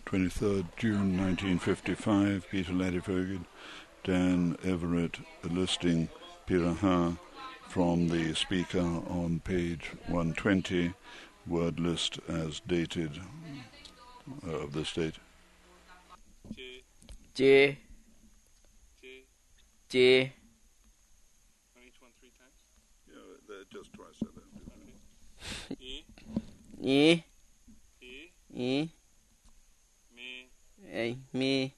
23rd June 1955, Peter Ladefoged, Dan Everett listing Piraha from the speaker on page 120, word list as dated of this date. J. 21 3 times? Yeah, just twice. E. E. Me.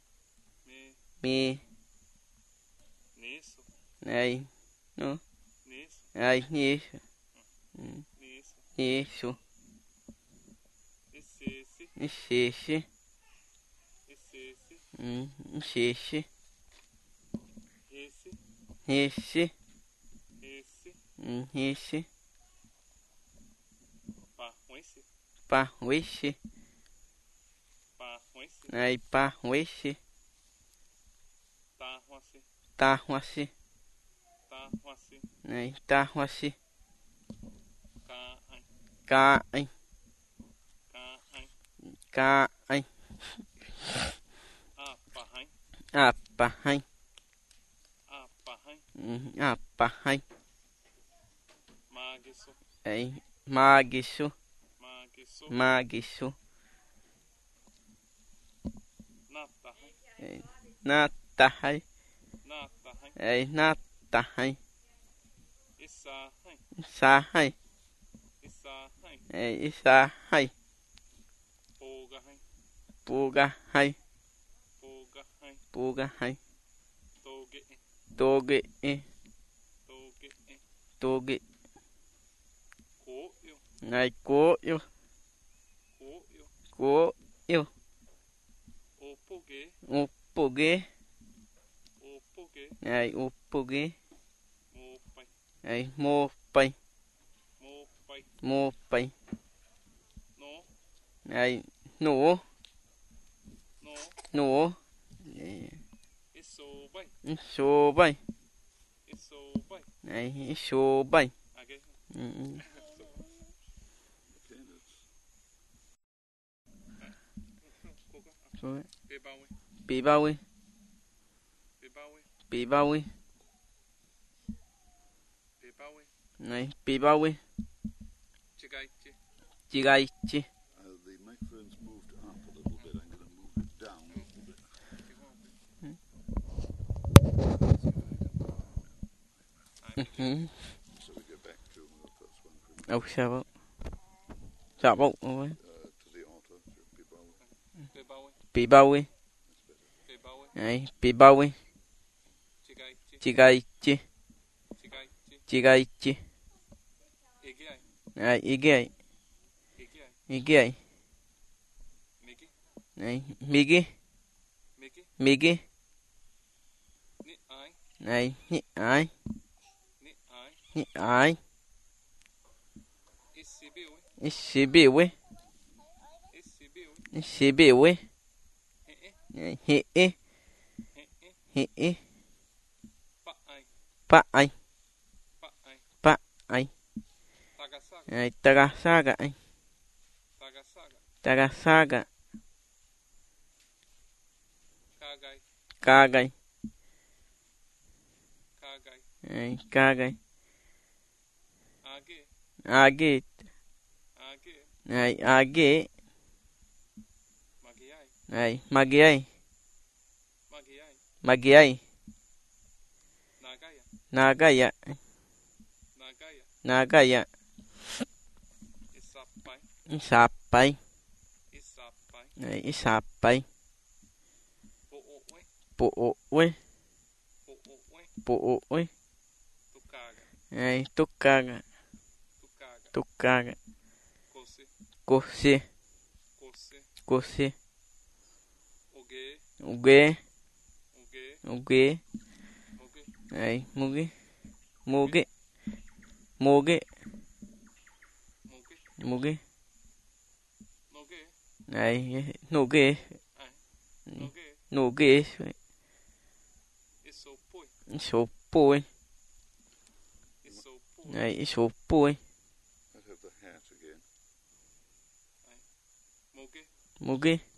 Nisso. No. Nisso. Nisso. Nisso. Esse. Parruice. Parruice. Tarruace. Tarruace. Caem. Apahem. Magisso. Natahai. Natahai. Isahai. Isahai. Pugahai. Toge. Coio. Upogue. Upogue. Mopai. No. Sobai. Sobai. Bibawi. Bibawi. Gigaichi. The microphone's moved up a little bit. I'm going to move it down a little bit. So we go back to the first one. Oh, sao? Sao bộ? To the altar. Bibawi. Bibawi. Gigaichi. Igai. Migi. Ni ai. Isibiwe. He. Paai. Tagasaga. Kagai. Agit. Magiai. Nagaya. Isapai. Po'oe. Tukaga. Kose. Uge. Muge. Noge. Isopoi. Isopoi. Let's have the hat again. Muge.